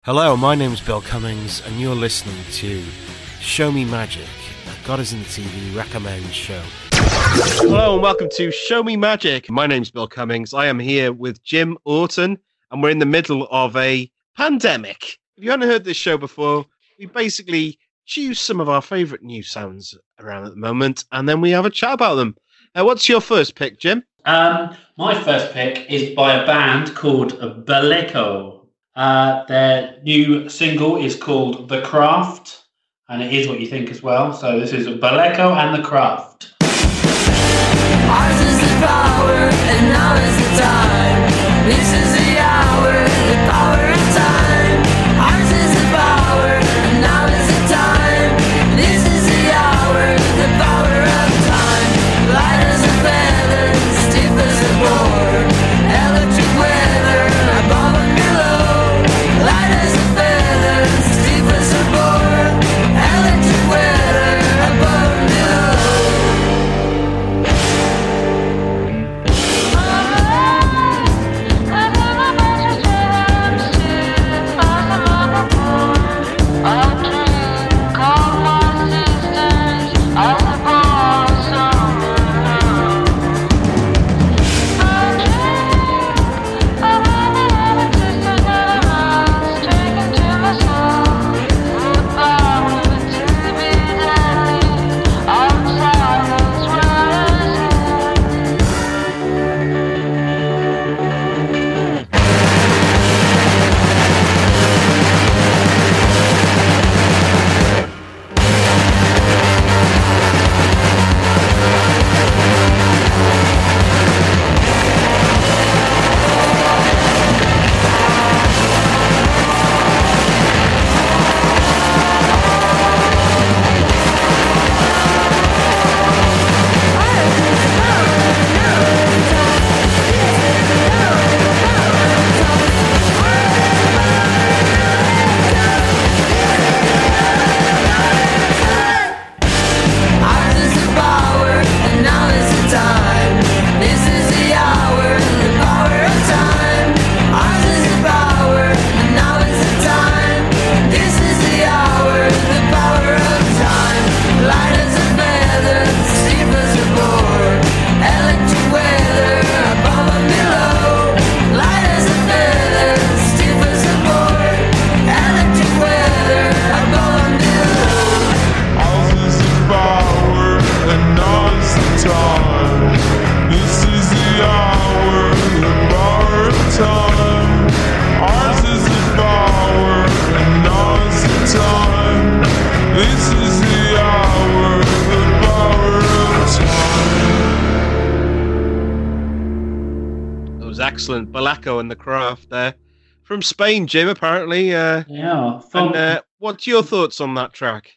Hello, my name's Bill Cummings, and you're listening to Show Me Magic, a God is in the TV recommend show. Hello, and welcome to Show Me Magic. My name's Bill Cummings. I am here with Jim Orton, and we're in the middle of a pandemic. If you haven't heard this show before, we basically choose some of our favourite new sounds around at the moment, and then we have a chat about them. What's your first pick, Jim? My first pick is by a band called Baleko. Their new single is called The Craft, and it is what you think as well. So this is Baleko and The Craft. Ours is the power, and now is the time. This is the hour, the power of time. Ours is the power, and now is the time. This is the hour, the power of time. Light as a feather, stiff as a board. Electric weather, above and below. Light as a feather, stiff as a board. Electric weather, above and below. Excellent. Baleko and The Craft there. From Spain, Jim, apparently. What's your thoughts on that track?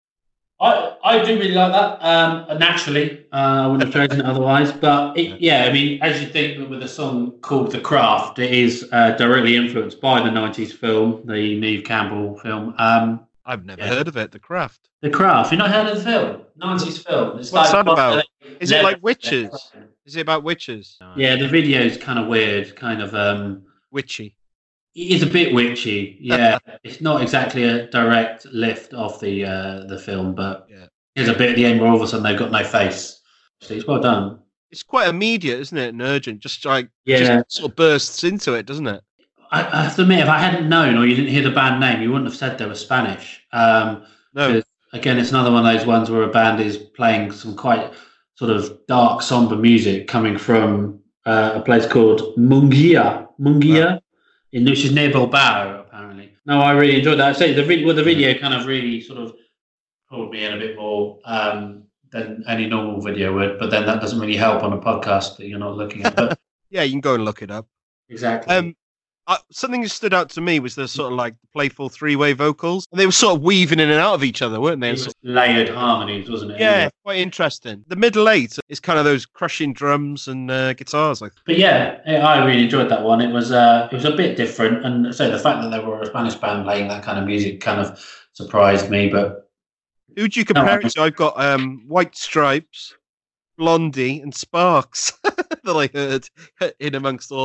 I do really like that. Naturally, I wouldn't have chosen it otherwise. But as you think with a song called The Craft, it is directly influenced by the 90s film, the Neve Campbell film. I've never heard of it, The Craft. The Craft. You've not heard of the film? 90s film. What's that about? Is it like witches? Is it about witches? Yeah, the video's kind of weird, kind of witchy. It is a bit witchy, yeah. It's not exactly a direct lift of the film, but there's a bit at the end where all of a sudden they've got no face. So it's well done. It's quite immediate, isn't it? And urgent. Just sort of bursts into it, doesn't it? I have to admit, if I hadn't known or you didn't hear the band name, you wouldn't have said they were Spanish. No. Again, it's another one of those ones where a band is playing some quite sort of dark, somber music coming from a place called Mungia, which is near Bilbao, apparently. No, I really enjoyed that. I say the video kind of really sort of pulled me in a bit more than any normal video would, but then that doesn't really help on a podcast that you're not looking at. But yeah, you can go and look it up. Exactly. Something that stood out to me was the sort of like playful three-way vocals. And they were sort of weaving in and out of each other, weren't they? It was layered harmonies, wasn't it? Yeah, quite interesting. The middle eight is kind of those crushing drums and guitars. But yeah, I really enjoyed that one. It was a bit different, and so the fact that they were a Spanish band playing that kind of music kind of surprised me. But who'd you compare it to? I've got White Stripes, Blondie, and Sparks that I heard in amongst all that.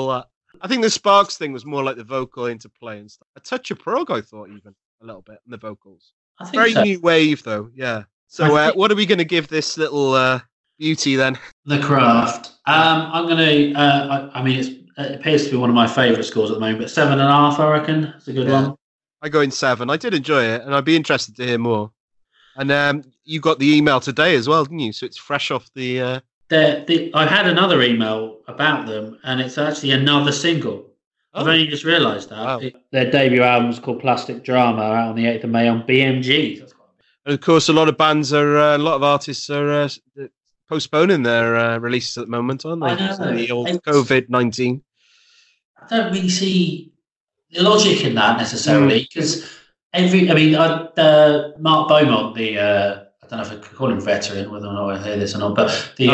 I think the Sparks thing was more like the vocal interplay and stuff. A touch of prog, I thought, even a little bit in the vocals. I think Very so. new wave, though. Yeah. So, what are we going to give this little beauty then? The Craft. I'm going to. I mean, it appears to be one of my favourite scores at the moment, but 7.5, I reckon. It's a good one. I go in 7. I did enjoy it, and I'd be interested to hear more. And you got the email today as well, didn't you? So it's fresh off the. I had another email about them, and it's actually another single. I've only just realised that. Wow. Their debut album is called Plastic Drama, out on the 8th of May on BMG. And of course, a lot of bands a lot of artists are postponing their releases at the moment, aren't they? I know. The old COVID-19. I don't really see the logic in that necessarily, because Mark Beaumont, I don't know if I could call him veteran, whether or not I hear this or not, but he's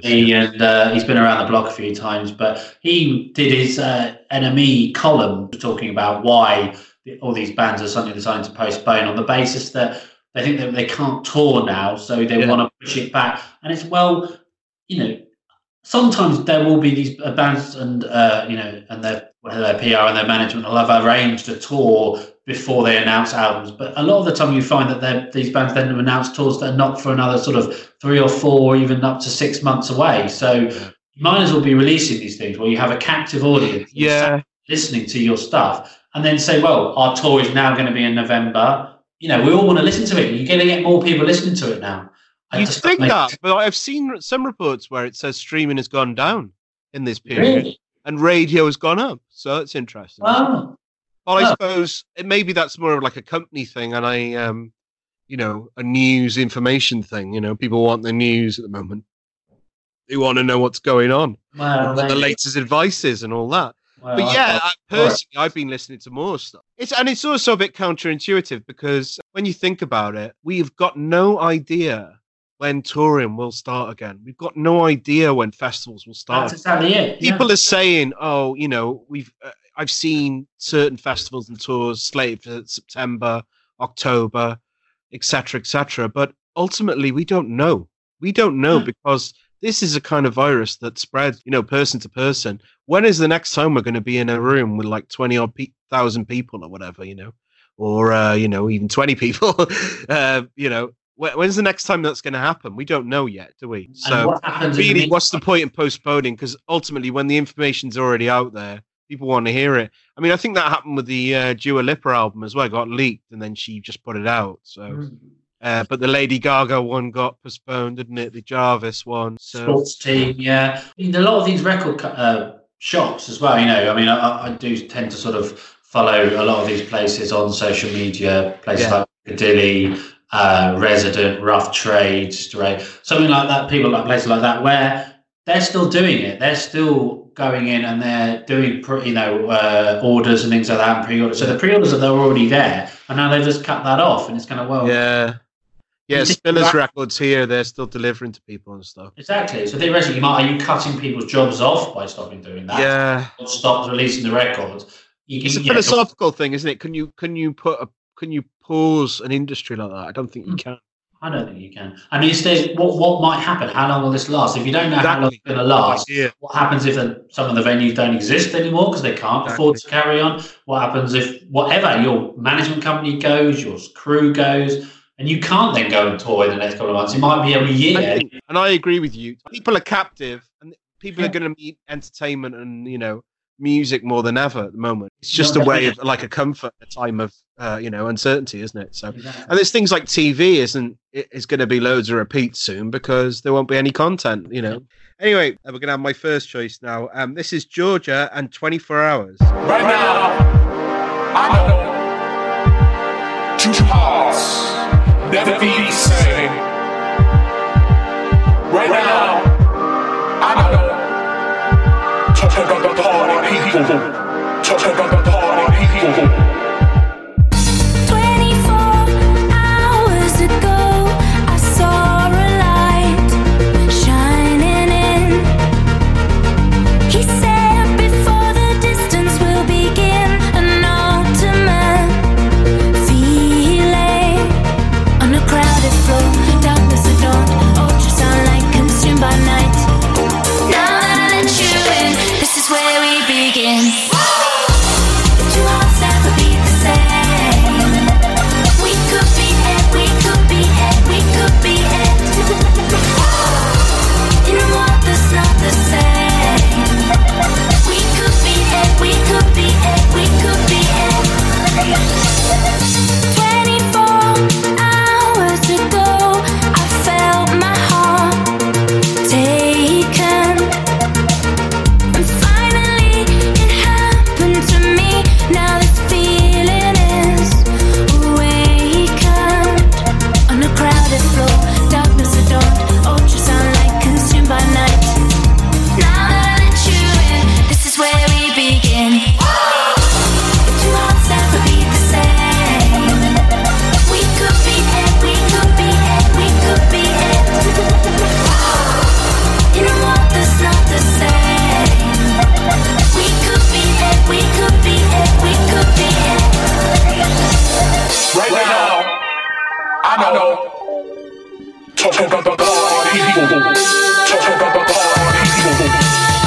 been around the block a few times, but he did his NME column talking about why all these bands are suddenly deciding to postpone on the basis that they think that they can't tour now, so they want to push it back. And it's, sometimes there will be these bands and, and their PR and their management will have arranged a tour before they announce albums. But a lot of the time you find that these bands then announce tours that are not for another sort of 3 or 4 or even up to 6 months away. So you might as well be releasing these things where you have a captive audience listening to your stuff and then say, well, our tour is now going to be in November. We all want to listen to it. You're going to get more people listening to it now. You think that, but I've seen some reports where it says streaming has gone down in this period and radio has gone up. So that's interesting. Wow. Well, I suppose maybe that's more of like a company thing and a news information thing. People want the news at the moment. They want to know what's going on, what the latest advice is and all that. Well, but personally, I've been listening to more stuff. It's also a bit counterintuitive because when you think about it, we've got no idea when touring will start again. We've got no idea when festivals will start. That's exactly it. People are saying, I've seen certain festivals and tours slated for September, October, etc., but ultimately we don't know. We don't know because this is a kind of virus that spreads, person to person. When is the next time we're going to be in a room with like 20,000 people or whatever, or even 20 people, When's the next time that's going to happen? We don't know yet, do we? So really, what's the point in postponing? Because ultimately, when the information's already out there, people want to hear it. I mean, I think that happened with the Dua Lipa album as well. It got leaked, and then she just put it out. So, but the Lady Gaga one got postponed, didn't it? The Jarvis one. So. Sports Team, yeah. I mean, a lot of these record shops as well. I do tend to sort of follow a lot of these places on social media. Places like Piccadilly. Resident, Rough Trade, something like that, people like places like that where they're still doing it. They're still going in and they're doing orders and things like that and pre-orders. So the pre-orders are already there and now they've just cut that off and it's kind of Spiller's Records here, they're still delivering to people and stuff. Exactly. So theoretically, are you cutting people's jobs off by stopping doing that? Yeah. Or stop releasing the records? It's a philosophical thing, isn't it? Can you pause an industry like that? I don't think you can. I don't think you can. I mean, what might happen? How long will this last? If you don't know how long it's going to last, what happens if some of the venues don't exist anymore because they can't afford to carry on? What happens if your management company goes, your crew goes, and you can't then go and tour in the next couple of months? It might be every year. And I agree with you. People are captive, and people are going to need entertainment and music more than ever at the moment. It's just a way of like a comfort at a time of uncertainty, isn't it? So and there's things like TV is going to be loads of repeats soon because there won't be any content, Anyway, we're going to have my first choice now. This is Georgia and 24 Hours. Right now, I know 2 hearts never be the same. Right now, I know talking about the party people, talking about the party people. 24 hours ago, I saw a light shining in. He said before the distance will begin, an ultimate feeling on a crowded floor, darkness adorned, ultrasound light consumed by night. Now that I let you in, this is where we begin. hours ago, I felt my heart taken. And finally, it happened to me. Now this feeling is awakened. On a crowded floor, darkness adorned, ultrasound light consumed by night. Now that I let you in, this is where we begin. Two hearts never beat the same. We could be it, we could be it, we could be it. In a world that's not the same. We could be it, we could be it, we could be it. Right now, I know. Talking about the party people. Talking about the party people.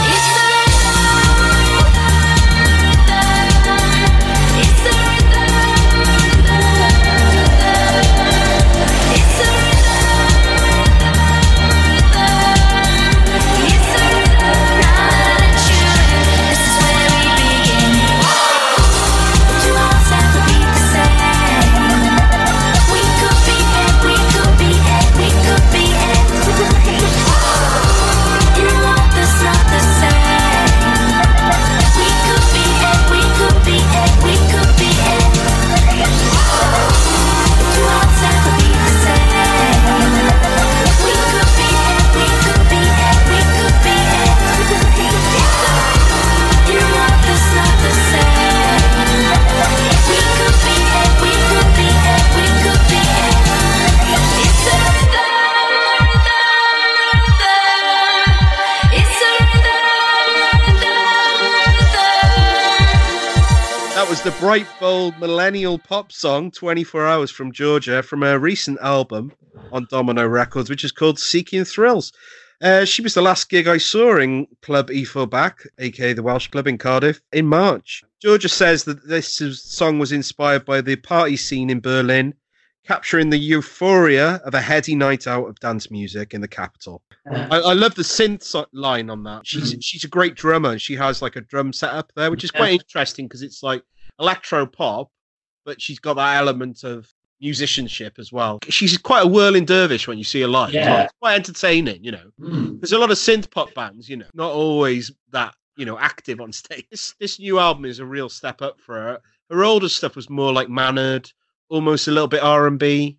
The bright, bold millennial pop song 24 Hours from Georgia from her recent album on Domino Records, which is called Seeking Thrills. She was the last gig I saw in Club E4 Back, aka the Welsh Club in Cardiff, in March. Georgia says that this song was inspired by the party scene in Berlin, capturing the euphoria of a heady night out of dance music in the capital. I love the synth line on that. She's a great drummer. She has like a drum setup there, which is quite interesting because it's like electro pop, but she's got that element of musicianship as well. She's quite a whirling dervish when you see her live. Yeah. It's quite entertaining, you know. There's a lot of synth pop bands, you know, not always that, you know, active on stage. This new album is a real step up for her. Her older stuff was more like mannered, almost a little bit R&B.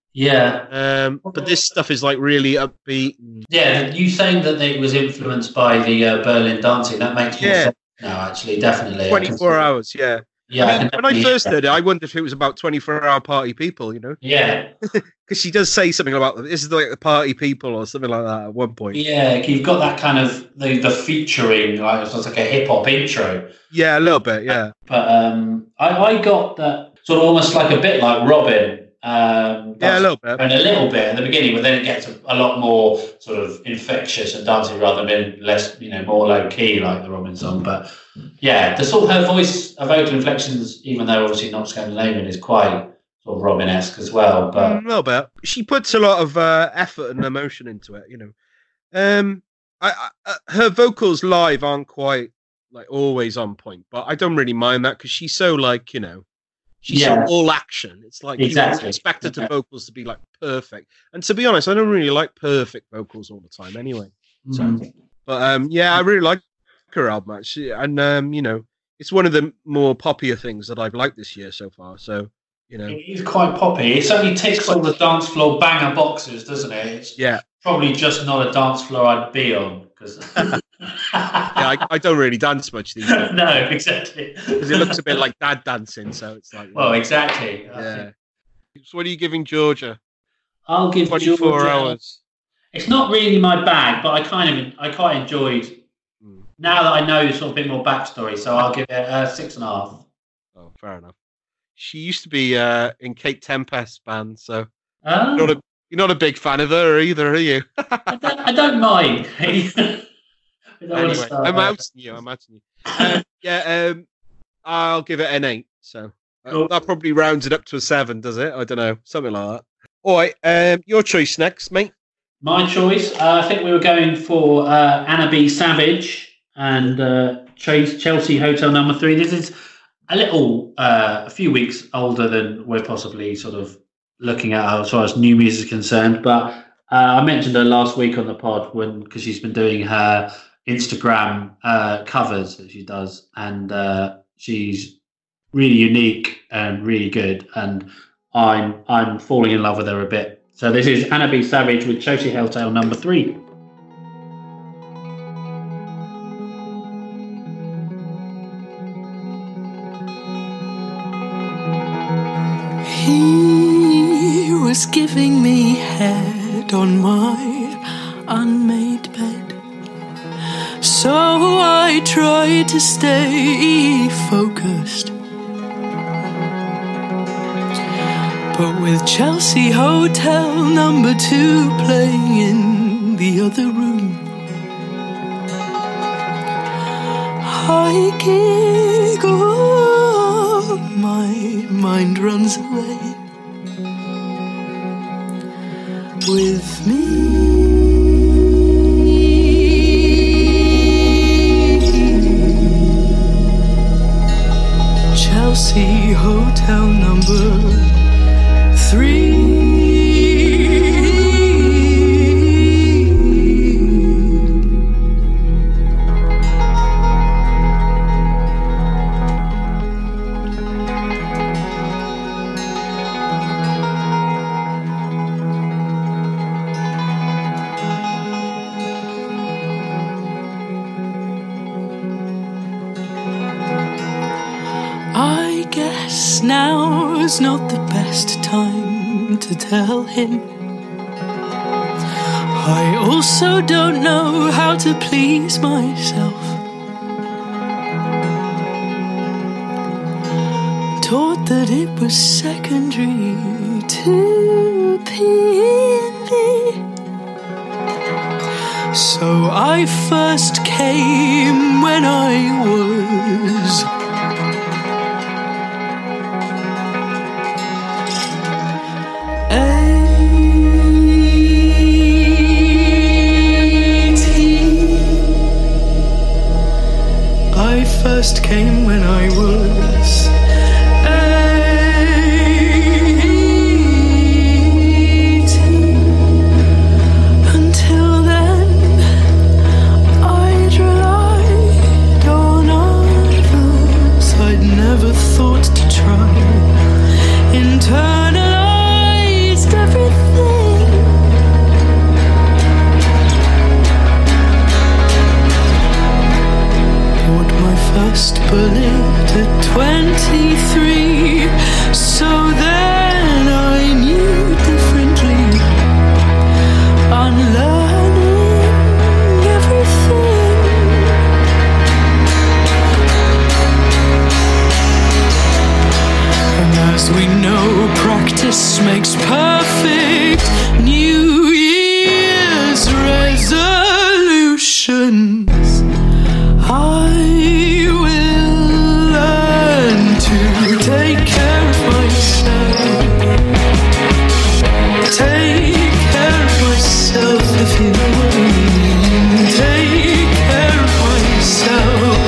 Yeah. But this stuff is like really upbeat. Yeah, you saying that it was influenced by the Berlin dancing, that makes more sense now, actually, definitely. 24 hours, yeah. Yeah, I mean, when I first heard it, I wondered if it was about 24-hour party people, you know? Yeah. Because she does say something about, this is like the party people or something like that at one point. Yeah, you've got that kind of, the featuring, like, it's like a hip-hop intro. Yeah, a little bit, yeah. But I got that sort of almost like a bit like Robin. Yeah, a little bit. And a little bit at the beginning, but then it gets a lot more sort of infectious and dancing rather than less, you know, more low key like the Robin song. But yeah, the sort of her voice, her vocal inflections, even though obviously not Scandinavian, is quite sort of Robin-esque as well. But a little bit. She puts a lot of effort and emotion into it, you know. Her vocals live aren't quite like always on point, but I don't really mind that because she's so like, you know, she's so all action. It's like you expect her vocals to be like perfect. And to be honest, I don't really like perfect vocals all the time anyway. So, but yeah, I really like her album actually, and you know, it's one of the more poppier things that I've liked this year so far. So, you know, it's quite poppy. It certainly ticks all the dance floor banger boxes, doesn't it? It's probably just not a dance floor I'd be on because. I don't really dance much these days. No, exactly. Because it looks a bit like dad dancing, so it's like. Well, exactly. Yeah. So, what are you giving Georgia? I'll give 24 Georgia, hours. It's not really my bag, but I quite enjoyed. Now that I know sort of a bit more backstory, so I'll give it 6.5. Oh, fair enough. She used to be in Kate Tempest band, so you're not a big fan of her either, are you? I don't mind. Anyway, I'm outing you. I'll give it an 8. So that probably rounds it up to a 7, does it? I don't know, something like that. All right, your choice next, mate. My choice. I think we were going for Anna B. Savage and Chelsea Hotel No. 3. This is a few weeks older than we're possibly sort of looking at as far as new music is concerned. But I mentioned her last week on the pod because she's been doing her Instagram covers that she does, and she's really unique and really good, and I'm falling in love with her a bit. So this is Anna B. Savage with Chelsea Helltale number 3. He was giving me head on my unmade bed, so I tried to stay focused. But with Chelsea Hotel number 2 playing in the other room, I giggle, my mind runs away with me. Chelsea Hotel number 3. I guess now's not the best time to tell him. I also don't know how to please myself. Taught that it was secondary to P&V. So I first came when I was 18. I first came when I was 18. Until then, I'd relied on others. I'd never thought to try. Internalized everything. Bought my first bullet at 23. So then I knew differently. Unlearning everything. And as we know, practice makes perfect. New Year's resolutions. I will learn to take care of myself. Take care of myself, if you know what I mean. Take care of myself.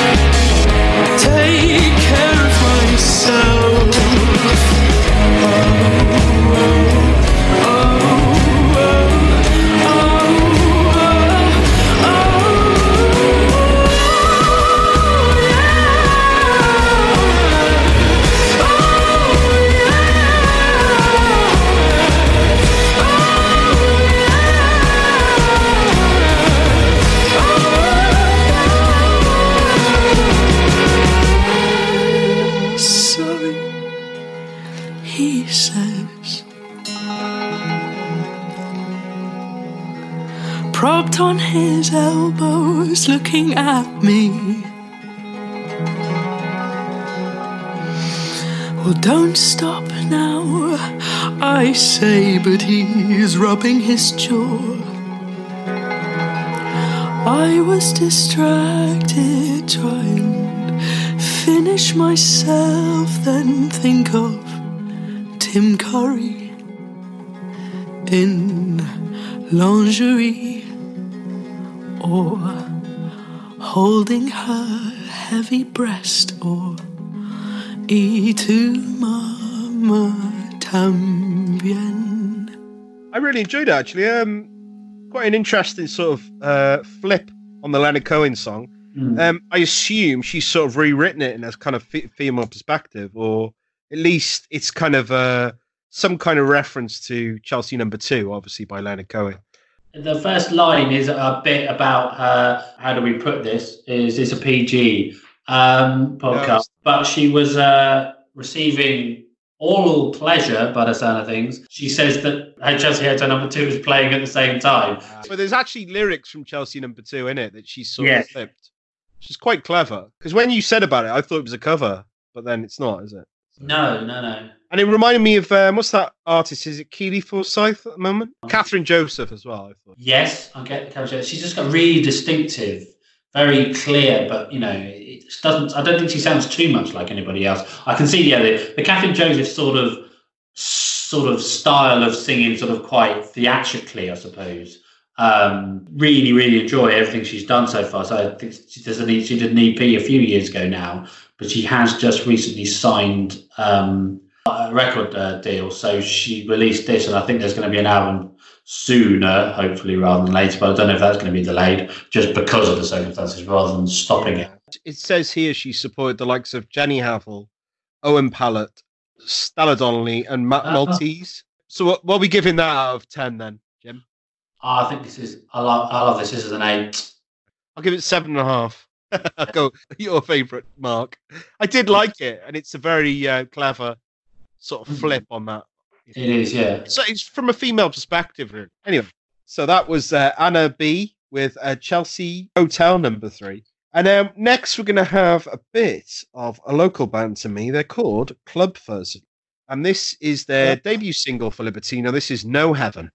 Take care of myself. Sorry, he says, propped on his elbows, looking at me. Well, don't stop now, I say, but he's rubbing his jaw. I was distracted, trying to finish myself, then think of Tim Curry in lingerie, or holding her heavy breast, or y tu mamá también. I really enjoyed it, actually. Quite an interesting sort of flip on the Leonard Cohen song. I assume she's sort of rewritten it in a kind of female perspective, or at least it's kind of some kind of reference to Chelsea Number 2, obviously by Leonard Cohen. The first line is a bit about how do we put this? Is this a PG podcast? But she was receiving oral pleasure by the sound of things. She says that her Chelsea Hotel Number 2 is playing at the same time. But there's actually lyrics from Chelsea Number 2 in it that she's sort of flipped. Which is quite clever. Because when you said about it, I thought it was a cover, but then it's not, is it? No. And it reminded me of, what's that artist? Is it Keely Forsyth at the moment? Catherine Joseph as well, I thought. Yes, I get Catherine Joseph. She's just got really distinctive, very clear, but, you know, it doesn't. I don't think she sounds too much like anybody else. I can see, the Catherine Joseph sort of style of singing, sort of quite theatrically, I suppose. Really, really enjoy everything she's done so far. So I think she did an EP a few years ago now, but she has just recently signed a record deal. So she released this, and I think there's going to be an album sooner, hopefully, rather than later. But I don't know if that's going to be delayed just because of the circumstances rather than stopping it. It says here she supported the likes of Jenny Havel, Owen Pallett, Stella Donnelly, and Matt Maltese. So what are we giving that out of 10 then, Jim? I think I love this. This is an 8. I'll give it 7.5. I'll go your favourite, Mark. I did like it, and it's a very clever sort of flip on that. It is, yeah. So it's from a female perspective. Anyway, so that was Anna B with Chelsea Hotel Number 3. And next we're going to have a bit of a local band to me. They're called Club Fuzz. And this is their debut single for Libertino. This is No Heaven.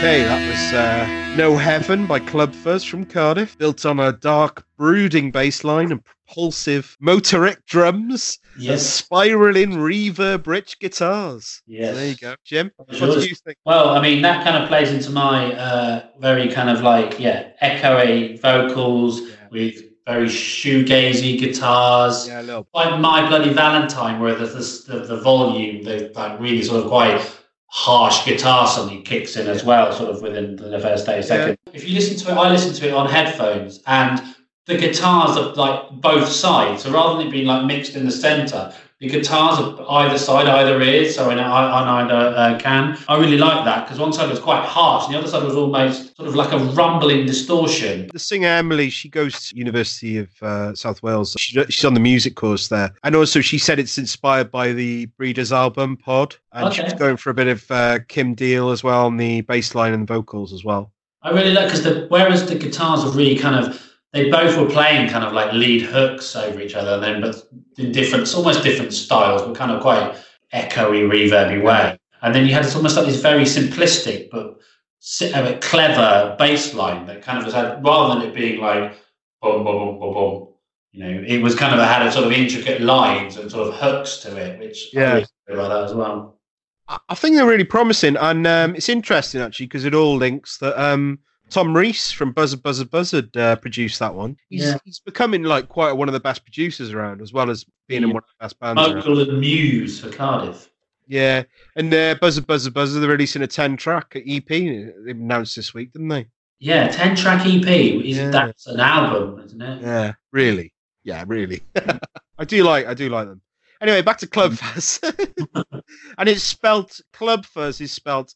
Okay, that was No Heaven by Club Fuzz from Cardiff, built on a dark, brooding bass line and propulsive motoric drums and spiraling reverb-rich guitars. Yes. So there you go. Jim, what Sure. do you think? Well, I mean, that kind of plays into my very kind of like, echoey vocals with very shoegazy guitars. Yeah, a little. Like My Bloody Valentine, where the volume, the like really sort of quite harsh guitar suddenly kicks in as well, sort of within the first 30 seconds. If you listen to it, I listen to it on headphones, and the guitars are like both sides. So rather than it being like mixed in the center, the guitars are either side, either ear, so on either can. I really like that because one side was quite harsh and the other side was almost sort of like a rumbling distortion. The singer Emily, she goes to University of South Wales. She's on the music course there. And also she said it's inspired by the Breeders album, Pod. And she's going for a bit of Kim Deal as well on the bass line and vocals as well. I really like, because whereas the guitars are really kind of, they both were playing kind of like lead hooks over each other, then but in different, almost different styles, but kind of quite echoey, reverby way. And then you had almost like this very simplistic but clever bass line that kind of had, rather than it being like boom, boom, boom, boom, boom, you know, it was kind of had a sort of intricate lines and sort of hooks to it, which I really like that as well. I think they're really promising, and it's interesting actually because it all links that Tom Rees from Buzzard produced that one. He's becoming like quite one of the best producers around, as well as being in one of the best bands around. Vocal and muse for Cardiff. Yeah, and Buzzard, they're releasing a 10-track EP. They announced this week, didn't they? Yeah, 10-track EP. That's an album, isn't it? Yeah, really. Yeah, really. I do like them. Anyway, back to Club Fuzz. And it's spelt, Club Fuzz is spelt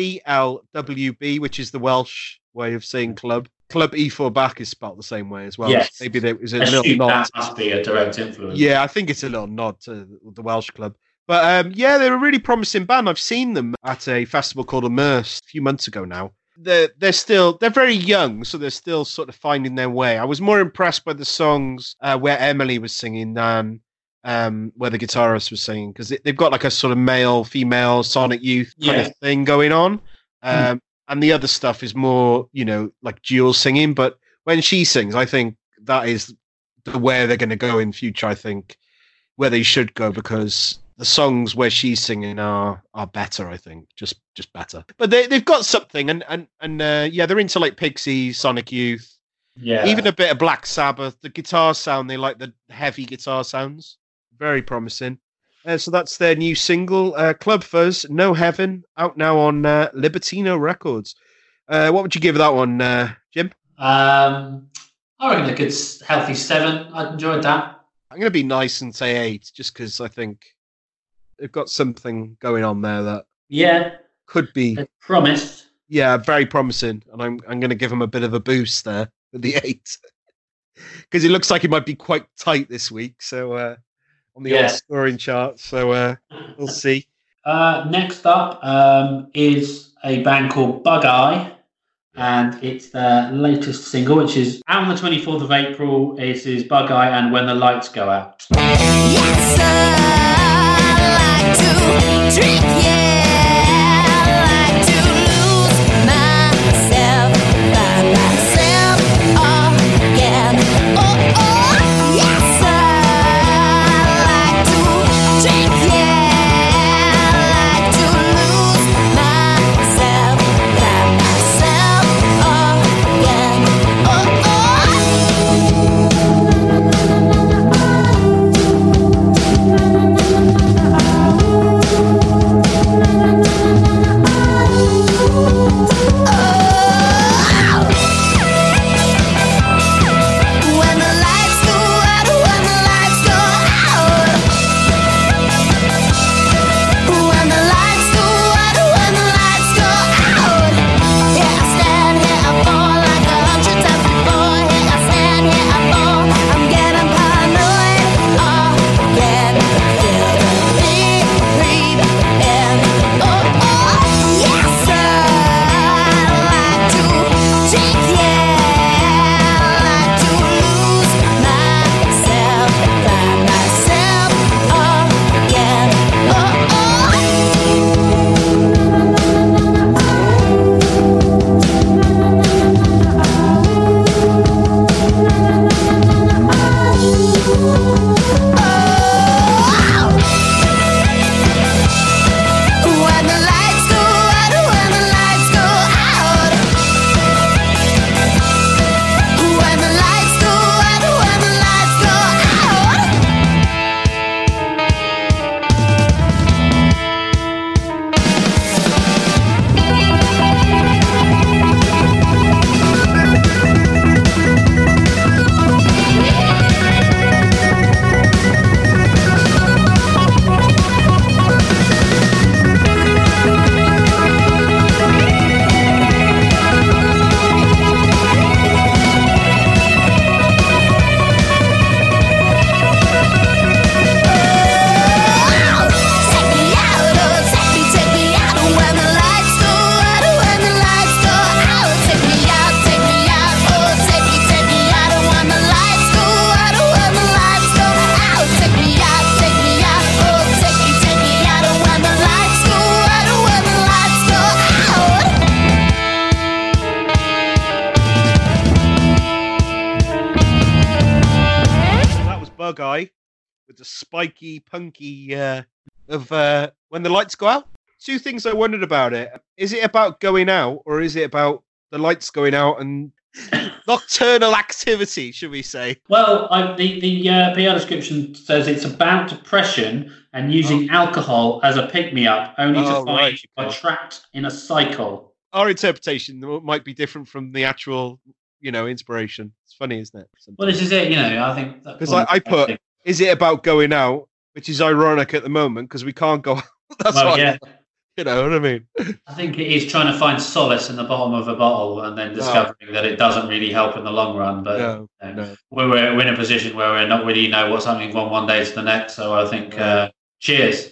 CLWB, which is the Welsh way of saying club. Club E4 back is spelt the same way as well. Yes. Maybe there was a little nod. That must be a direct influence. Yeah, I think it's a little nod to the Welsh club. But they're a really promising band. I've seen them at a festival called Immerse a few months ago now. They're very young, so they're still sort of finding their way. I was more impressed by the songs where Emily was singing than where the guitarist was singing, because they've got like a sort of male-female Sonic Youth kind of thing going on. And the other stuff is more, like dual singing. But when she sings, I think that is where they're going to go in future, I think, where they should go, because the songs where she's singing are better, I think, just better. But they've got something, and they're into like Pixies, Sonic Youth, even a bit of Black Sabbath. The guitar sound, they like the heavy guitar sounds, very promising. So that's their new single, Club Fuzz, No Heaven, out now on Libertino Records. What would you give that one, Jim? I reckon a good healthy 7. I enjoyed that. I'm going to be nice and say 8, just because I think they've got something going on there that could be promised. Yeah, very promising, and I'm going to give them a bit of a boost there with the 8, because it looks like it might be quite tight this week. So on the old scoring chart, so we'll see. Next up is a band called Bug Eye, and it's their latest single, which is out on the 24th of April. This is Bug Eye and When the Lights Go Out. Yes, I like to drink, I like to lose myself by myself again. Oh, yes, I like to drink, I like to lose myself by myself again. Oh. bug eye with the spiky, punky of when the lights go out. Two things I wondered about it. Is it about going out, or is it about the lights going out and nocturnal activity, should we say? Well, the PR description says it's about depression and using alcohol as a pick-me-up, only to find you are trapped in a cycle. Our interpretation might be different from the actual, inspiration. It's funny, isn't it? Sometimes. Well, this is it, I think... Because I put, is it about going out, which is ironic at the moment, because we can't go out. That's why. You know what I mean? I think it is trying to find solace in the bottom of a bottle and then discovering that it doesn't really help in the long run. But we're in a position where we're not really know what's happening from one day to the next. So I think, cheers.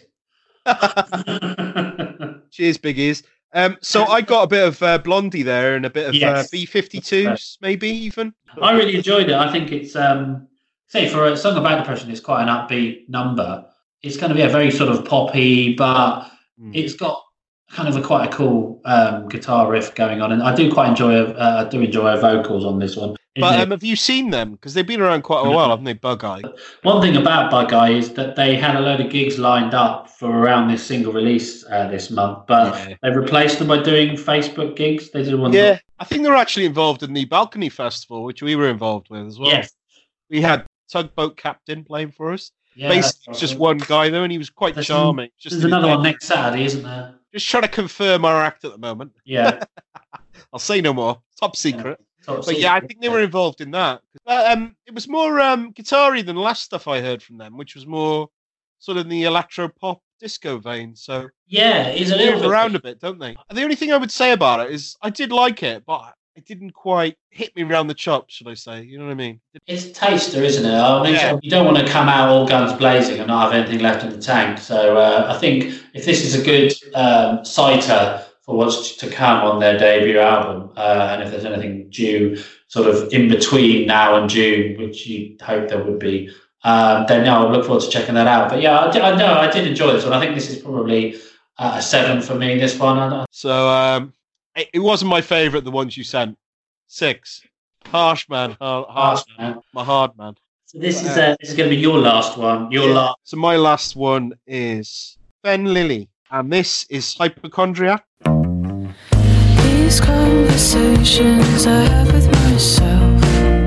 Cheers, big ears. So I got a bit of Blondie there and a bit of B-52s, maybe even. I really enjoyed it. I think it's, for a song about depression, it's quite an upbeat number. It's going to be a very sort of poppy, but... It's got kind of quite a cool guitar riff going on, and I do quite enjoy. I do enjoy her vocals on this one. But have you seen them? Because they've been around quite a while, haven't they? Bug Eye. One thing about Bug Eye is that they had a load of gigs lined up for around this single release this month, but they replaced them by doing Facebook gigs. They did one. Yeah, I think they were actually involved in the Balcony Festival, which we were involved with as well. Yes, we had Tugboat Captain playing for us. Yeah, basically, it's just one guy though, and he was quite charming. There's another one next Saturday, isn't there? Just trying to confirm our act at the moment. Yeah, I'll say no more. Top secret. Top but secret. Yeah, I think they were involved in that. It was more guitar-y than the last stuff I heard from them, which was more sort of in the electro pop disco vein. So yeah, it's a little bit around a bit, don't they? The only thing I would say about it is I did like it, but it didn't quite hit me around the chops, should I say? You know what I mean? It's a taster, isn't it? I mean, you don't want to come out all guns blazing and not have anything left in the tank. So I think if this is a good citer for what's to come on their debut album, and if there's anything due sort of in between now and June, which you'd hope there would be, then I would look forward to checking that out. But yeah, I did enjoy this one. I think this is probably a 7 for me, this one. So... It wasn't my favourite, the ones you sent. 6. Harsh man. Harsh man. My hard man. So this is going to be your last one. Last. So my last one is Ben Lilly. And this is Hypochondriac. These conversations I have with myself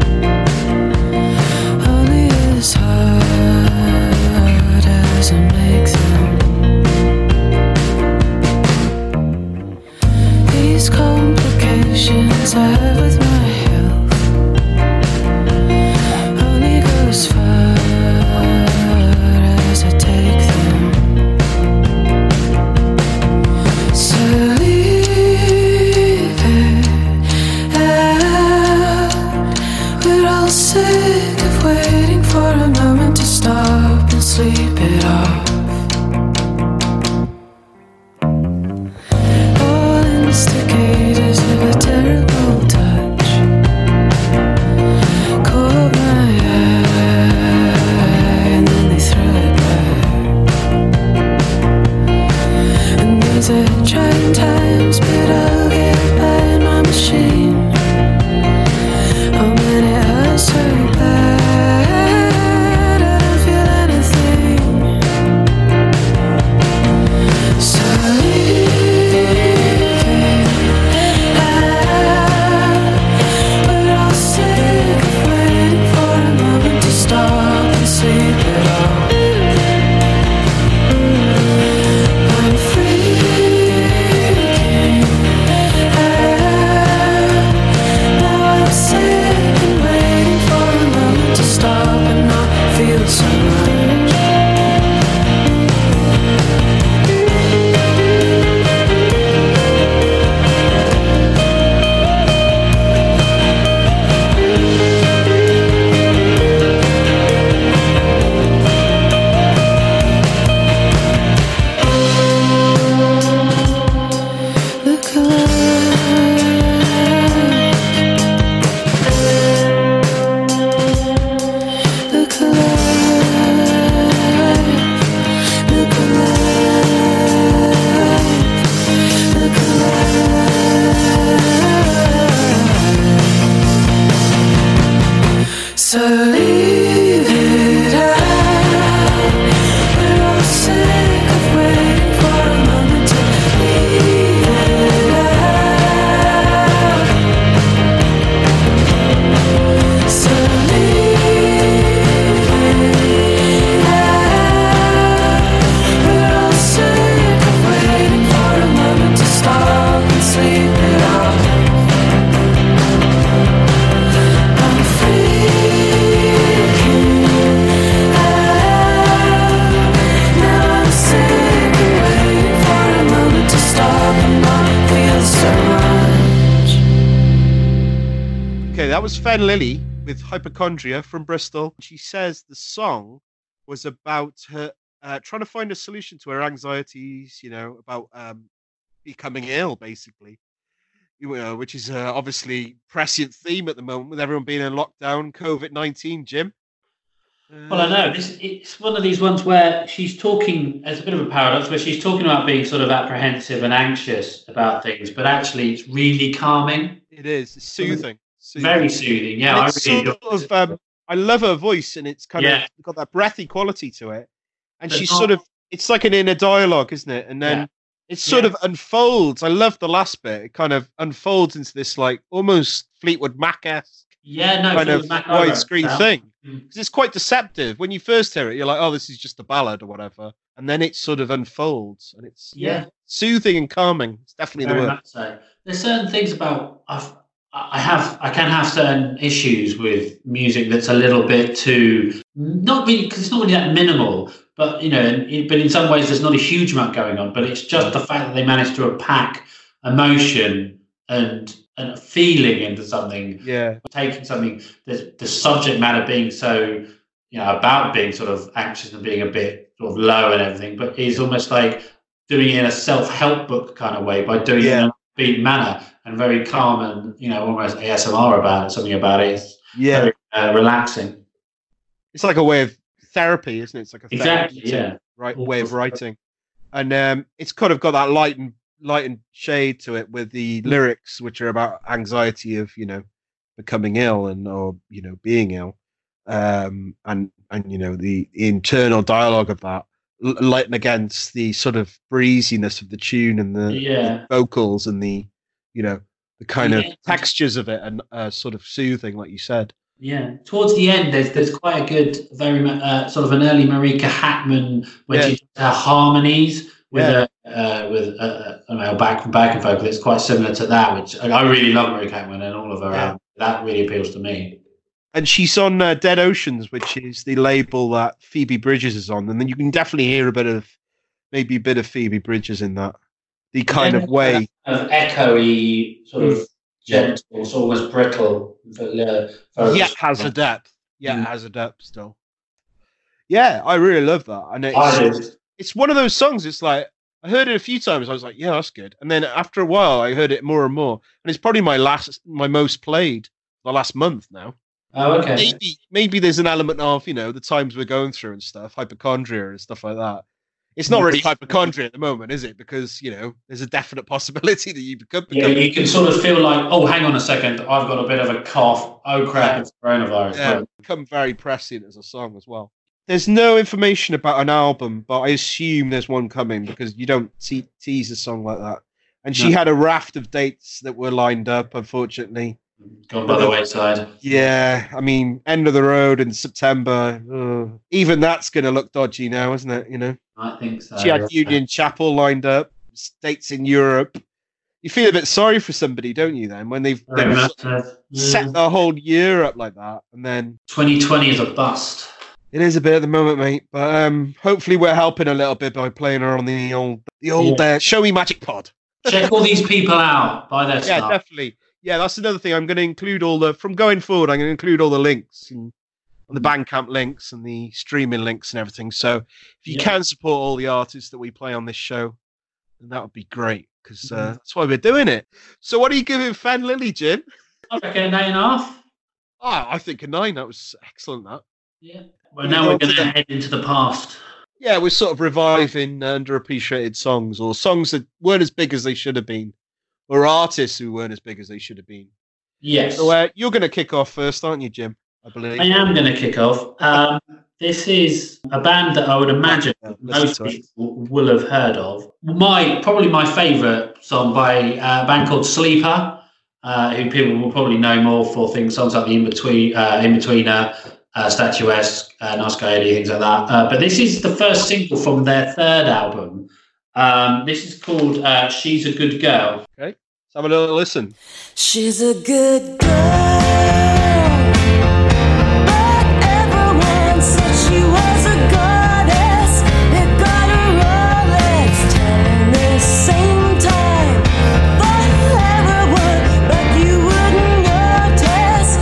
only as hard as I make them. These complications I have with my health only go as far as I take them. So leave it out. We're all sick of waiting for a moment to stop and sleep it off. Instigators of a terrible touch. Okay, that was Fen Lily with Hypochondria from Bristol. She says the song was about her trying to find a solution to her anxieties, about becoming ill, basically. Which is obviously prescient theme at the moment with everyone being in lockdown, COVID-19, Jim. Well, I know it's one of these ones where she's talking. It's a bit of a paradox, where she's talking about being sort of apprehensive and anxious about things, but actually it's really calming. It is. It's soothing. Very soothing. Yeah, I love her voice, and it's kind of got that breathy quality to it. And she's it's like an inner dialogue, isn't it? And then it sort of unfolds. I love the last bit. It kind of unfolds into this like almost Fleetwood Mac-esque kind of widescreen thing. Because it's quite deceptive. When you first hear it, you're like, oh, this is just a ballad or whatever. And then it sort of unfolds, and it's soothing and calming. It's definitely the word. So. There's certain things about I can have certain issues with music that's a little bit too, not really, because it's not really that minimal, but but in some ways there's not a huge amount going on, but it's just the fact that they managed to pack emotion and a feeling into something. Taking something, the subject matter being so, about being sort of anxious and being a bit sort of low and everything, but is almost like doing it in a self-help book kind of way by doing it in a beat manner and very calm and, almost ASMR about it, something about it. It's very relaxing. It's like a way of therapy, isn't it? It's like a way of writing. And it's kind of got that light and shade to it with the lyrics, which are about anxiety of, becoming ill or being ill. And the internal dialogue of that, lighting against the sort of breeziness of the tune and the vocals and the kind of textures of it, and sort of soothing, like you said. Yeah, towards the end, there's quite a good, very sort of an early Marika Hackman, where she does her harmonies with a back and vocal that's quite similar to that, which I really love Marika Hackman and all of her albums. That really appeals to me. And she's on Dead Oceans, which is the label that Phoebe Bridgers is on, and then you can definitely hear a bit of Phoebe Bridgers in that. The kind of way of echoey, sort of gentle, it's almost brittle. It has a depth. It has a depth still. Yeah, I really love that. And it's one of those songs. It's like I heard it a few times. I was like, yeah, that's good. And then after a while, I heard it more and more, and it's probably my most played the last month now. Oh, okay. Maybe there's an element of the times we're going through and stuff, hypochondria and stuff like that. It's not really hypochondria at the moment, is it? Because there's a definite possibility that you become. Yeah, you can sort of feel like, oh, hang on a second, I've got a bit of a cough. Oh crap, it's coronavirus. Yeah, become very prescient as a song as well. There's no information about an album, but I assume there's one coming because you don't tease a song like that. And she had a raft of dates that were lined up, unfortunately. Gone by the wayside. Yeah, I mean, End of the Road in September. Even that's going to look dodgy now, isn't it? I think so. She had Union Chapel lined up, dates in Europe. You feel a bit sorry for somebody, don't you, then, when they've set the whole year up like that. And then 2020 is a bust. It is a bit at the moment, mate. But hopefully we're helping a little bit by playing her on the old Show Me Magic pod. Check all these people out. Buy their stuff. Yeah, definitely. Yeah, that's another thing. I'm going to include from going forward, I'm going to include all the links and the Bandcamp links and the streaming links and everything. So if you can support all the artists that we play on this show, then that would be great, because that's why we're doing it. So what are you giving Fen Lily, Jim? I reckon 9.5. Oh, I think a 9. That was excellent, that. Yeah. Well, now we're going to head into the past. Yeah, we're sort of reviving underappreciated songs, or songs that weren't as big as they should have been, or artists who weren't as big as they should have been. Yes. So you're going to kick off first, aren't you, Jim? I believe. I am going to kick off. This is a band that I would imagine most people will have heard of. Probably my favourite song by a band called Sleeper, who people will probably know more for songs like the In-Betweener, Statuesque, Nice Coyote, things like that. But this is the first single from their third album. This is called She's a Good Girl. Okay, let's have a little listen. She's a good girl, but everyone said she was a goddess. They got a Rolex telling the same time for everyone, but you wouldn't notice.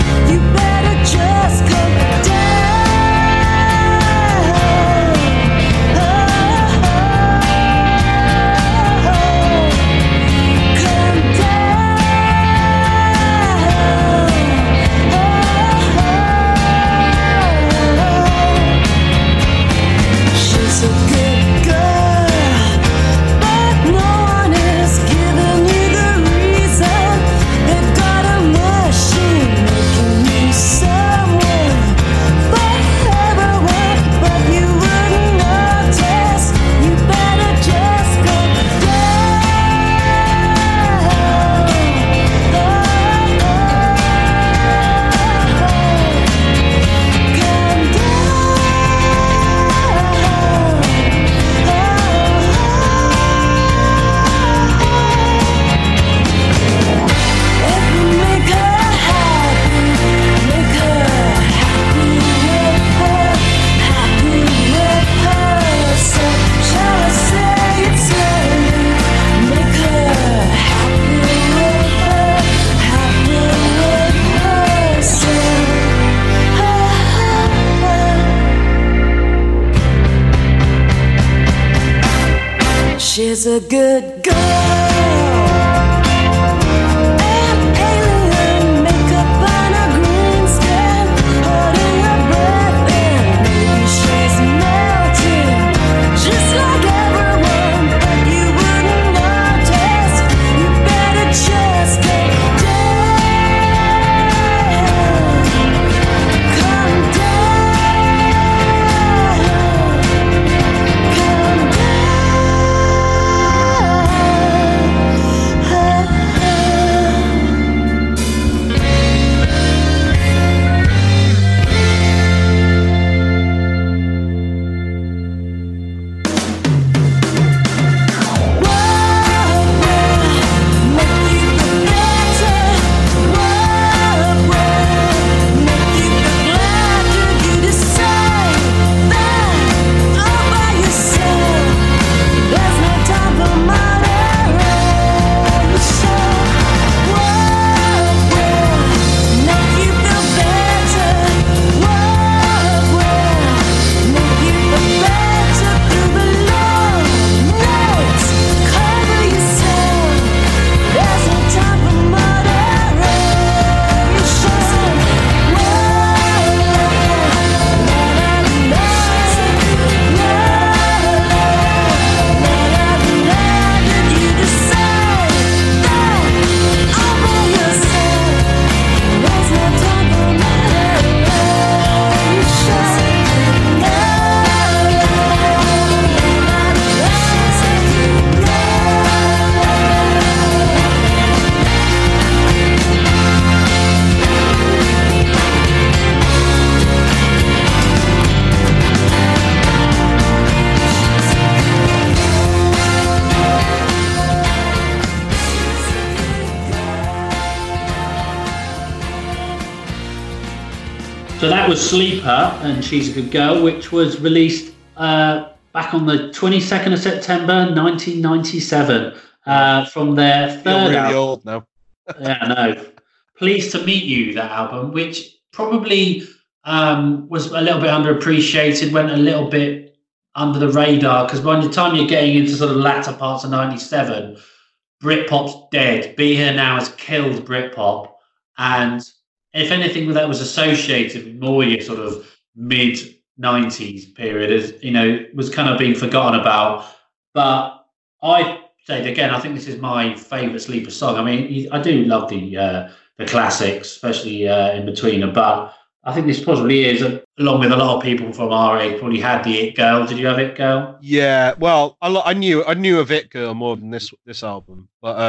a good girl. An alien makeup on a green skin, holding her breath in. Maybe she's melting, just like everyone, but you wouldn't notice. You better just stay down. Come down. Come So that was Sleeper and She's a Good Girl, which was released back on the 22nd of September 1997 from their You're third really album. old now. Yeah, I know. Pleased to Meet You, that album, which probably was a little bit underappreciated, went a little bit under the radar, because by the time you're getting into sort of latter parts of 97, Britpop's dead. Be Here Now has killed Britpop, and if anything that was associated with more your sort of mid-90s period, is, you know, was kind of being forgotten about. But I said, again, I think this is my favourite Sleeper song. I mean, I do love the classics, especially In Between Them, but I think this probably is, along with a lot of people from our age, probably had the It Girl. Did you have It Girl? Yeah, well, I knew of It Girl more than this album, but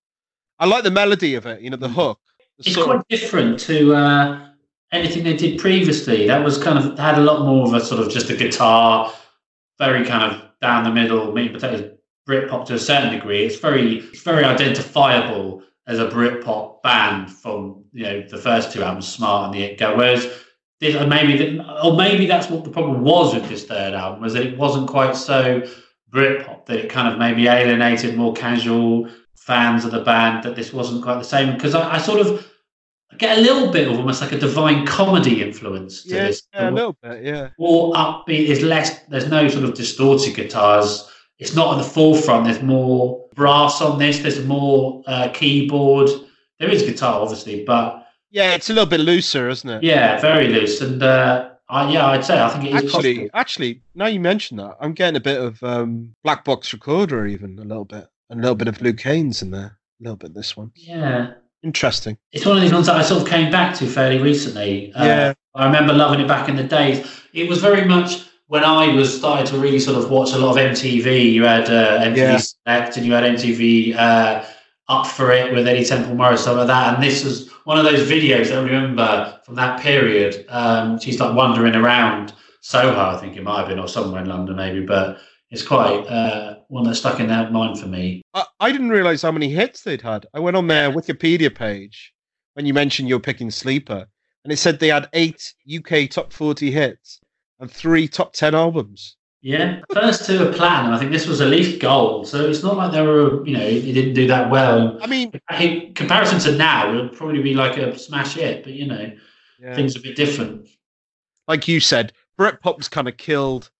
I like the melody of it. You know, the hook. It's quite different to anything they did previously. That was kind of had a lot more of a sort of just a guitar, very kind of down the middle, meat and potatoes Britpop to a certain degree. It's very identifiable as a Britpop band from, you know, the first two albums, Smart and the It Girl. Whereas this, maybe that's what the problem was with this third album, was that it wasn't quite so Britpop, that it kind of maybe alienated more casual fans of the band, that this wasn't quite the same. Because I sort of get a little bit of almost like a Divine Comedy influence to this. Yeah, a little bit, yeah. More upbeat, there's no sort of distorted guitars. It's not at the forefront. There's more brass on this. There's more keyboard. There is guitar, obviously, but yeah, it's a little bit looser, isn't it? Yeah, very loose. And I'd say I think it is possible. Actually, now you mention that, I'm getting a bit of Black Box Recorder, even a little bit of Blue Canes in there, a little bit this one. Yeah, interesting. It's one of these ones that I sort of came back to fairly recently. I remember loving it back in the days. It was very much when I was starting to really sort of watch a lot of MTV. You had MTV Select, and you had MTV Up For It with Eddie Temple Morris, stuff like that. And this was one of those videos that I remember from that period. She's like wandering around Soho, I think it might have been, or somewhere in London maybe, but it's quite one that stuck in that mind for me. I didn't realise how many hits they'd had. I went on their Wikipedia page when you mentioned you're picking Sleeper, and it said they had 8 UK top 40 hits and 3 top 10 albums. Yeah, first 2 are platinum. I think this was at least gold, so it's not like they were, you know, it didn't do that well. I mean, in comparison to now, it would probably be like a smash hit, but, you know, things are a bit different. Like you said, Britpop's kind of killed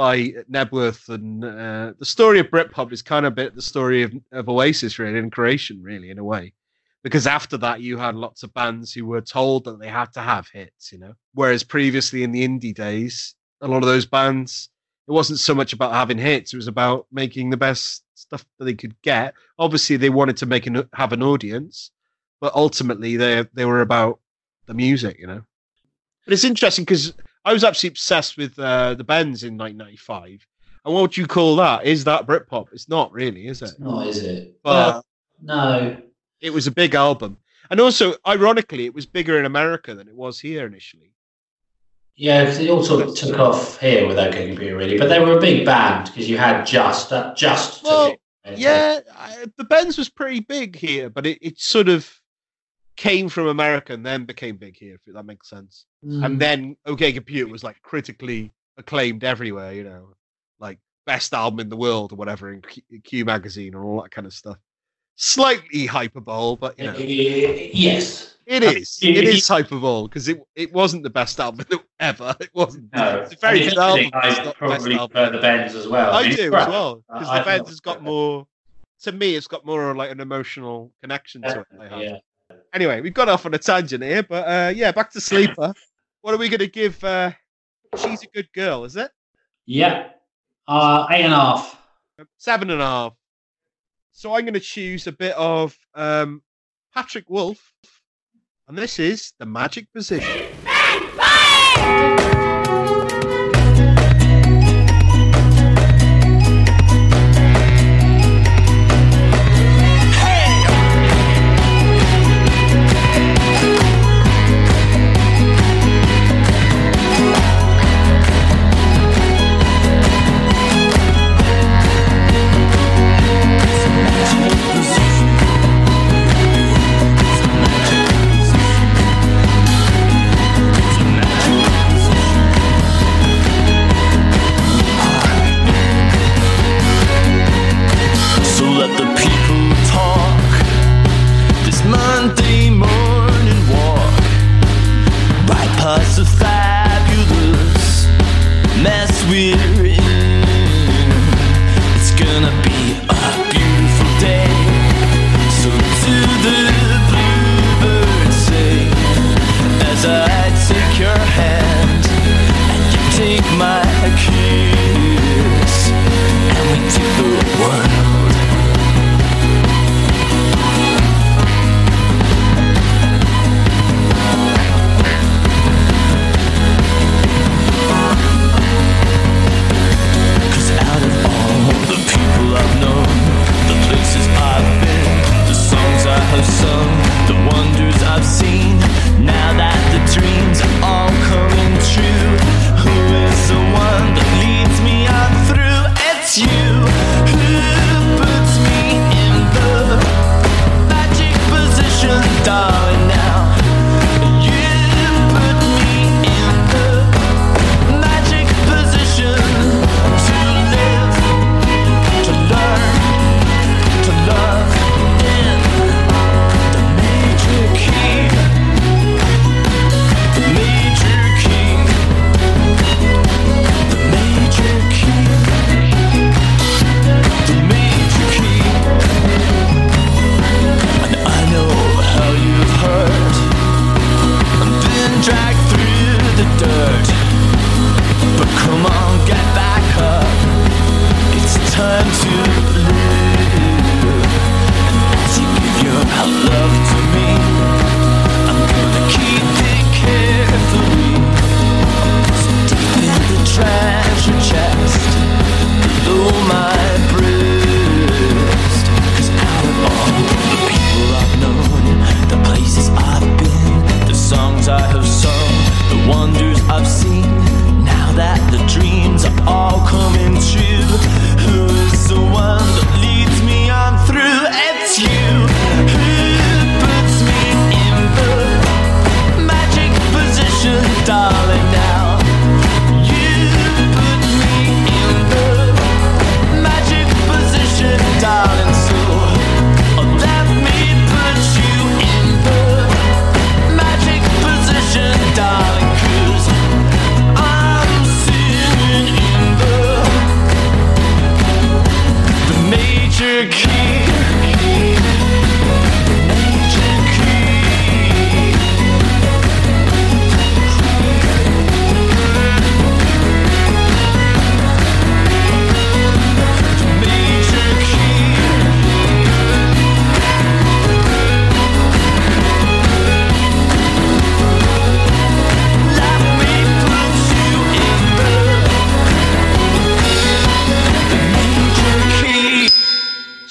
by Nebworth, and the story of Britpop is kind of a bit the story of Oasis, really, and creation, really, in a way. Because after that, you had lots of bands who were told that they had to have hits, Whereas previously in the indie days, a lot of those bands, it wasn't so much about having hits; it was about making the best stuff that they could get. Obviously, they wanted to have an audience, but ultimately, they were about the music, But it's interesting because I was absolutely obsessed with the Bends in 1995. And what would you call that? Is that Britpop? It's not really, is it? It's not, is it? But no. It was a big album. And also, ironically, it was bigger in America than it was here initially. Yeah, it all sort of took off here with OK Computer, really. But they were a big band because you had Just. Well, yeah, the Bends was pretty big here, but it sort of came from America and then became big here, if that makes sense. And then OK Computer was like critically acclaimed everywhere, like best album in the world or whatever in Q magazine and all that kind of stuff. Slightly hyperbole, but yes, it is. It is hyperbole because it wasn't the best album ever. It wasn't. No, it's a very good album. I probably prefer the Bends as well. I do as well because the Bends has got more. To me, it's got more like an emotional connection to it. Yeah. Anyway, we've got off on a tangent here, but back to Sleeper. What are we going to give? She's a Good Girl, is it? Yeah. 8.5. 7.5. So I'm going to choose a bit of Patrick Wolf, and this is The Magic Position.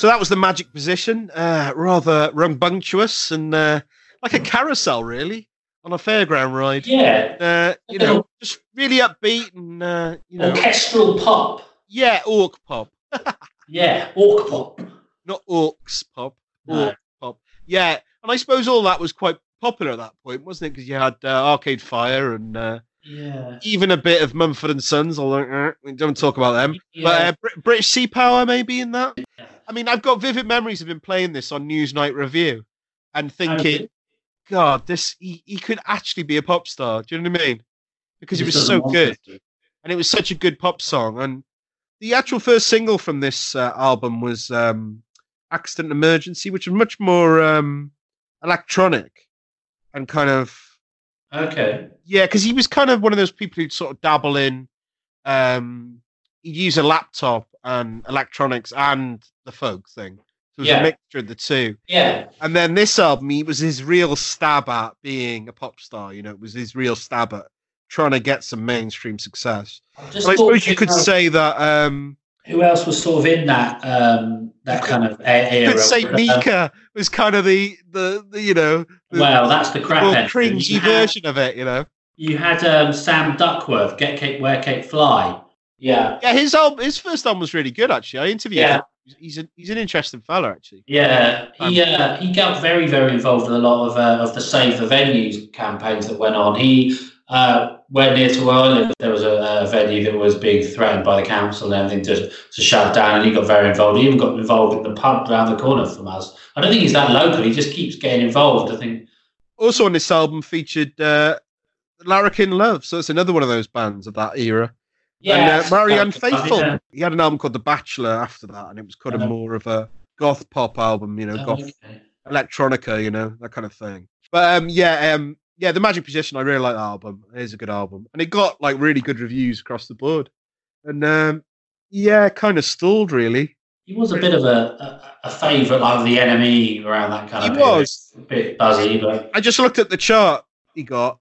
that was the Magic Position, rather rambunctious and like a carousel, really, on a fairground ride. Yeah. Just really upbeat and Orchestral pop. Yeah, orc pop. Yeah, orc pop. Not orcs pop. No. Orc pop. Yeah, and I suppose all that was quite popular at that point, wasn't it? Because you had Arcade Fire and even a bit of Mumford & Sons, although we don't talk about them. Yeah. But British Sea Power maybe in that. Yeah. I mean, I've got vivid memories of him playing this on Newsnight Review and thinking, God, he could actually be a pop star. Do you know what I mean? Because he was so good. And it was such a good pop song. And the actual first single from this album was Accident Emergency, which was much more electronic and kind of... Okay. Yeah, because he was kind of one of those people who'd sort of dabble in... he'd use a laptop and electronics and the folk thing. So it was a mixture of the two. Yeah. And then this album, it was his real stab at being a pop star. You know, it was his real stab at trying to get some mainstream success. I suppose you could say that... who else was sort of in that kind of era? You could say Mika was kind of the well, that's the crap end. Cringy version of it, you know. You had Sam Duckworth, Get Cake, Wear Cake, Fly. Yeah. Yeah, his first album was really good, actually. I interviewed him. He's an interesting fella, actually. Yeah, he got very, very involved in a lot of the Save the Venues campaigns that went on. He went near to where I lived. There was a venue that was being threatened by the council and everything to shut down, and he got very involved. He even got involved in the pub around the corner from us. I don't think he's that local. He just keeps getting involved, I think. Also on this album featured Larrikin Love, so it's another one of those bands of that era. Yeah, and Marianne Faithfull. Yeah. He had an album called The Bachelor after that, and it was kind of more of a goth pop album, goth electronica, that kind of thing. But the Magic Position, I really like that album. It is a good album, and it got like really good reviews across the board. And kind of stalled really. He was a bit of a favourite, like the Enemy around that kind of. He was a bit buzzy, but I just looked at the chart. He got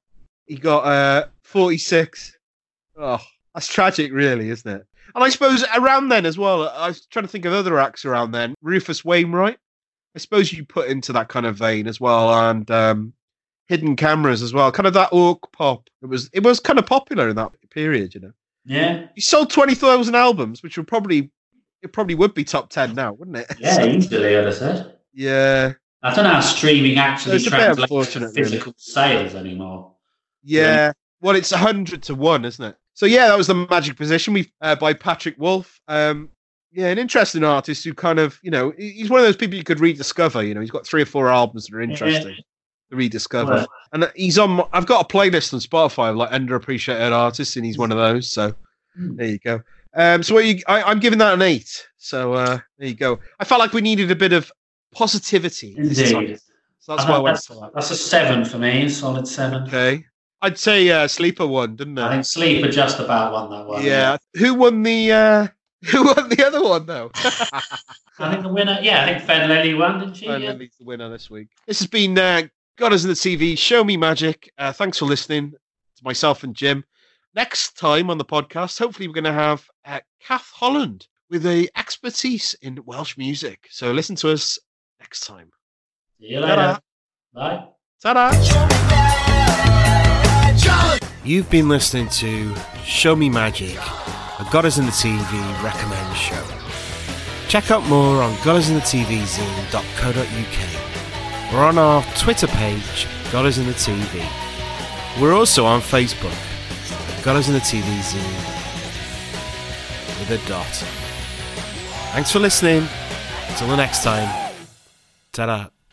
46. Oh. That's tragic, really, isn't it? And I suppose around then as well, I was trying to think of other acts around then. Rufus Wainwright, I suppose you put into that kind of vein as well, and Hidden Cameras as well. Kind of that orc pop. It was kind of popular in that period, Yeah. He sold 20,000 albums, which would probably would be top 10 now, wouldn't it? Yeah, easily, I'd have said. Yeah. I don't know how streaming actually translates to really. physical sales anymore. Yeah. Well, it's 100 to 1, isn't it? So that was the Magic Position by Patrick Wolf. An interesting artist who kind of, he's one of those people you could rediscover. He's got 3 or 4 albums that are interesting to rediscover. Well, and he's on. I've got a playlist on Spotify of like underappreciated artists, and he's one of those. So there you go. So I'm giving that an 8. So there you go. I felt like we needed a bit of positivity. Indeed. So that's why I went for that. That's a 7 for me. A solid 7. Okay. I'd say Sleeper won, didn't I? I think Sleeper just about won that one. Yeah. Who won the other one though? I think the winner. Yeah, I think Fen Lily won, didn't she? Fen Lily's the winner this week. This has been God Is in the TV. Show Me Magic. Thanks for listening to myself and Jim. Next time on the podcast, hopefully we're going to have Kath Holland with a expertise in Welsh music. So listen to us next time. See you later. Ta-da. Bye. Ta-da. You've been listening to Show Me Magic, a God Is in the TV recommend show. Check out more on godisinthetv.co.uk or on our Twitter page, God Is in the TV. We're also on Facebook, God Is in the TV Zine with a dot. Thanks for listening. Until the next time. Ta-da.